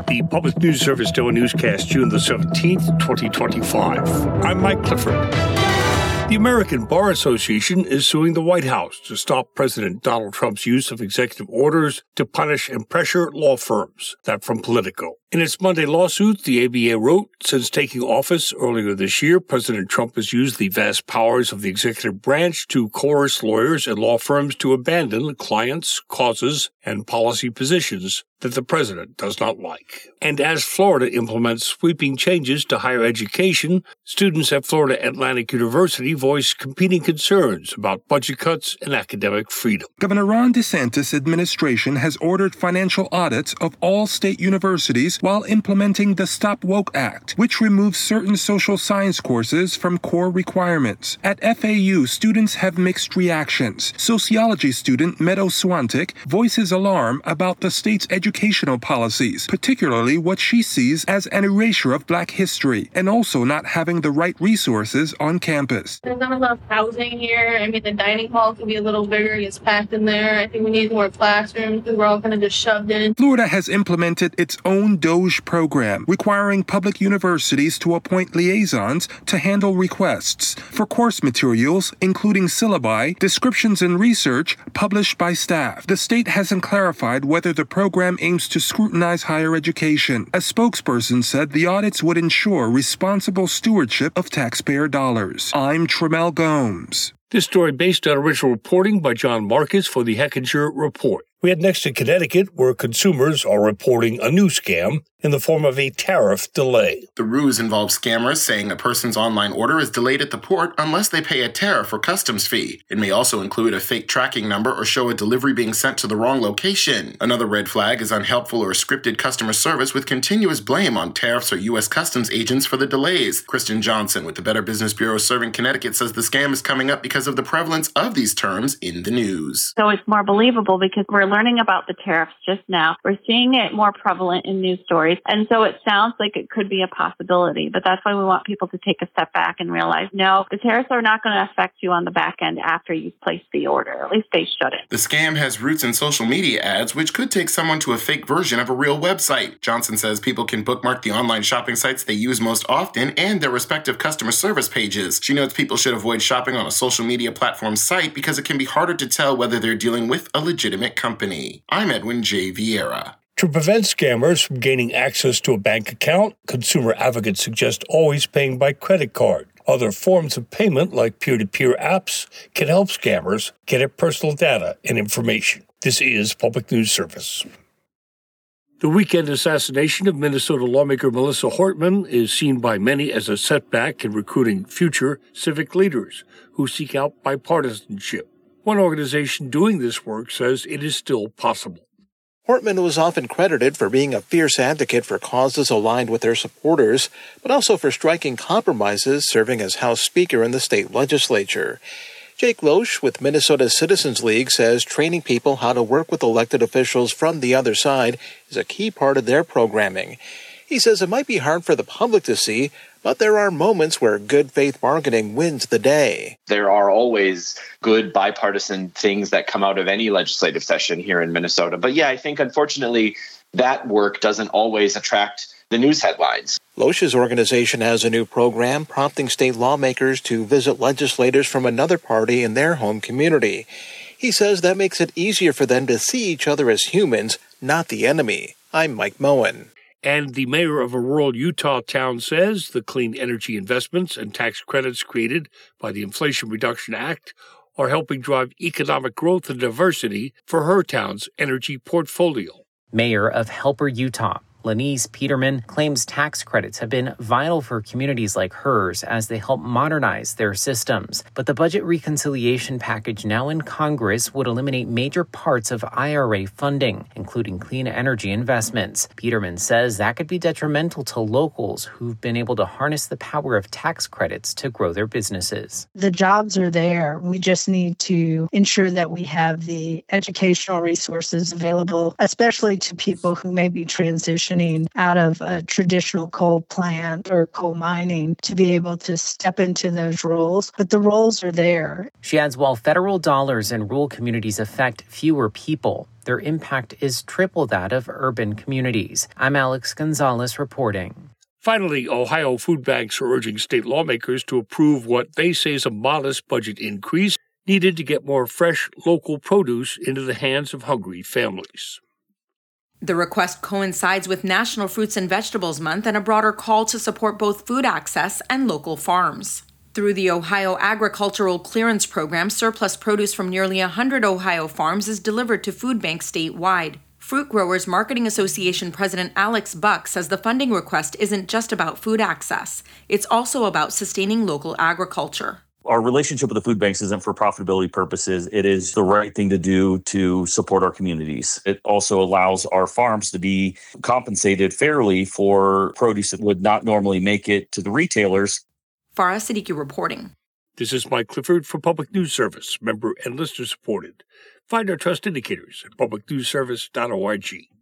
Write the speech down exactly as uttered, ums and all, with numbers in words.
The Public News Service Daily Newscast, June the seventeenth, twenty twenty-five. I'm Mike Clifford. The American Bar Association is suing the White House to stop President Donald Trump's use of executive orders to punish and pressure law firms. That from Politico. In its Monday lawsuit, the A B A wrote, since taking office earlier this year, President Trump has used the vast powers of the executive branch to coerce lawyers and law firms to abandon clients, causes, and policy positions that the president does not like. And as Florida implements sweeping changes to higher education, students at Florida Atlantic University voice competing concerns about budget cuts and academic freedom. Governor Ron DeSantis' administration has ordered financial audits of all state universities while implementing the Stop Woke Act, which removes certain social science courses from core requirements. At F A U, students have mixed reactions. Sociology student Meadow Swantik voices alarm about the state's educational policies, particularly what she sees as an erasure of Black history, and also not having the right resources on campus. There's not enough housing here. I mean, the dining hall could be a little bigger. It's packed in there. I think we need more classrooms because we're all kind of just shoved in. Florida has implemented its own DOGE program, requiring public universities to appoint liaisons to handle requests for course materials, including syllabi, descriptions, and research published by staff. The state hasn't clarified whether the program aims to scrutinize higher education. A spokesperson said the audits would ensure responsible stewardship of taxpayer dollars. I'm Tremel Gomes. This story based on original reporting by John Marcus for the Hechinger Report. We head next to Connecticut, where consumers are reporting a new scam in the form of a tariff delay. The ruse involves scammers saying a person's online order is delayed at the port unless they pay a tariff or customs fee. It may also include a fake tracking number or show a delivery being sent to the wrong location. Another red flag is unhelpful or scripted customer service with continuous blame on tariffs or U S customs agents for the delays. Kristen Johnson with the Better Business Bureau serving Connecticut says the scam is coming up because of the prevalence of these terms in the news. So it's more believable because we're learning about the tariffs just now. We're seeing it more prevalent in news stories. And so it sounds like it could be a possibility. But that's why we want people to take a step back and realize, no, the tariffs are not going to affect you on the back end after you've placed the order. At least they shouldn't. The scam has roots in social media ads, which could take someone to a fake version of a real website. Johnson says people can bookmark the online shopping sites they use most often and their respective customer service pages. She notes people should avoid shopping on a social media platform site because it can be harder to tell whether they're dealing with a legitimate company. I'm Edwin J. Vieira. To prevent scammers from gaining access to a bank account, consumer advocates suggest always paying by credit card. Other forms of payment, like peer-to-peer apps, can help scammers get at personal data and information. This is Public News Service. The weekend assassination of Minnesota lawmaker Melissa Hortman is seen by many as a setback in recruiting future civic leaders who seek out bipartisanship. One organization doing this work says it is still possible. Hortman was often credited for being a fierce advocate for causes aligned with their supporters, but also for striking compromises serving as House Speaker in the state legislature. Jake Loesch with Minnesota Citizens League says training people how to work with elected officials from the other side is a key part of their programming. He says it might be hard for the public to see, but there are moments where good faith bargaining wins the day. There are always good bipartisan things that come out of any legislative session here in Minnesota. But yeah, I think unfortunately that work doesn't always attract the news headlines. Loesch's organization has a new program prompting state lawmakers to visit legislators from another party in their home community. He says that makes it easier for them to see each other as humans, not the enemy. I'm Mike Moen. And the mayor of a rural Utah town says the clean energy investments and tax credits created by the Inflation Reduction Act are helping drive economic growth and diversity for her town's energy portfolio. Mayor of Helper, Utah, Lenise Peterman, claims tax credits have been vital for communities like hers as they help modernize their systems. But the budget reconciliation package now in Congress would eliminate major parts of I R A funding, including clean energy investments. Peterman says that could be detrimental to locals who've been able to harness the power of tax credits to grow their businesses. The jobs are there. We just need to ensure that we have the educational resources available, especially to people who may be transitioning transitioning out of a traditional coal plant or coal mining to be able to step into those roles. But the roles are there. She adds while federal dollars in rural communities affect fewer people, their impact is triple that of urban communities. I'm Alex Gonzalez reporting. Finally, Ohio food banks are urging state lawmakers to approve what they say is a modest budget increase needed to get more fresh, local produce into the hands of hungry families. The request coincides with National Fruits and Vegetables Month and a broader call to support both food access and local farms. Through the Ohio Agricultural Clearance Program, surplus produce from nearly one hundred Ohio farms is delivered to food banks statewide. Fruit Growers Marketing Association President Alex Buck says the funding request isn't just about food access. It's also about sustaining local agriculture. Our relationship with the food banks isn't for profitability purposes. It is the right thing to do to support our communities. It also allows our farms to be compensated fairly for produce that would not normally make it to the retailers. Farah Siddiqui reporting. This is Mike Clifford for Public News Service, member and listener supported. Find our trust indicators at public news service dot org.